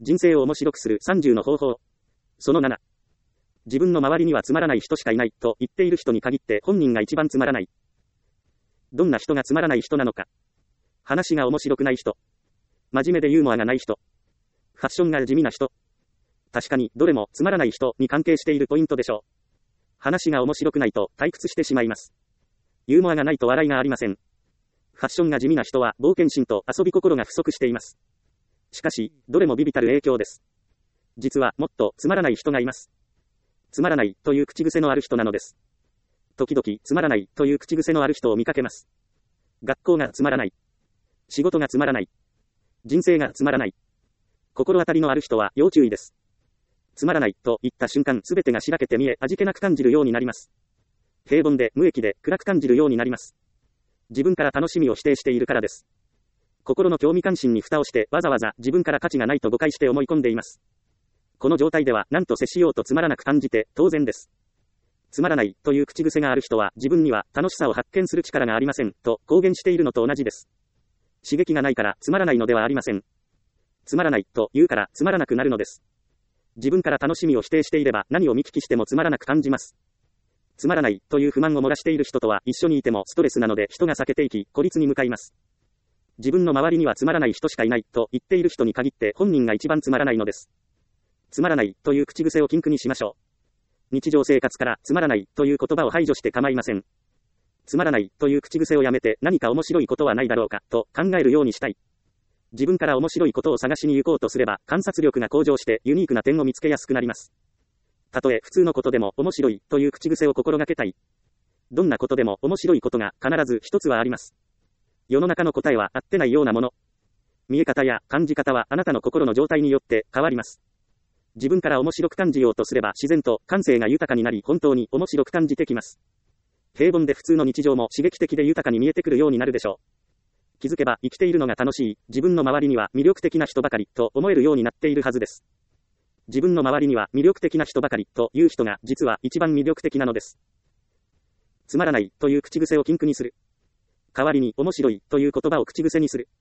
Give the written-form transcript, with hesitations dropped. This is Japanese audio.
人生を面白くする30の方法。その7。自分の周りにはつまらない人しかいないと言っている人に限って本人が一番つまらない。どんな人がつまらない人なのか。話が面白くない人。真面目でユーモアがない人。ファッションが地味な人。確かにどれもつまらない人に関係しているポイントでしょう。話が面白くないと退屈してしまいます。ユーモアがないと笑いがありません。ファッションが地味な人は冒険心と遊び心が不足しています。しかし、どれも微々たる影響です。実はもっとつまらない人がいます。つまらないという口癖のある人なのです。時々つまらないという口癖のある人を見かけます。学校がつまらない。仕事がつまらない。人生がつまらない。心当たりのある人は要注意です。つまらないと言った瞬間、すべてがしらけて見え、味気なく感じるようになります。平凡で無益で暗く感じるようになります。自分から楽しみを否定しているからです。心の興味関心に蓋をしてわざわざ自分から価値がないと誤解して思い込んでいます。この状態では何と接しようとつまらなく感じて当然です。つまらないという口癖がある人は自分には楽しさを発見する力がありませんと公言しているのと同じです。刺激がないからつまらないのではありません。つまらないと言うからつまらなくなるのです。自分から楽しみを否定していれば何を見聞きしてもつまらなく感じます。つまらないという不満を漏らしている人とは一緒にいてもストレスなので人が避けていき孤立に向かいます。自分の周りにはつまらない人しかいないと言っている人に限って本人が一番つまらないのです。つまらないという口癖を禁句にしましょう。日常生活からつまらないという言葉を排除して構いません。つまらないという口癖をやめて何か面白いことはないだろうかと考えるようにしたい。自分から面白いことを探しに行こうとすれば観察力が向上してユニークな点を見つけやすくなります。たとえ普通のことでも面白いという口癖を心がけたい。どんなことでも面白いことが必ず一つはあります。世の中の答えは合ってないようなもの。見え方や感じ方はあなたの心の状態によって変わります。自分から面白く感じようとすれば自然と感性が豊かになり本当に面白く感じてきます。平凡で普通の日常も刺激的で豊かに見えてくるようになるでしょう。気づけば生きているのが楽しい、自分の周りには魅力的な人ばかりと思えるようになっているはずです。自分の周りには魅力的な人ばかりという人が実は一番魅力的なのです。つまらないという口癖を禁句にする。代わりに面白いという言葉を口癖にする。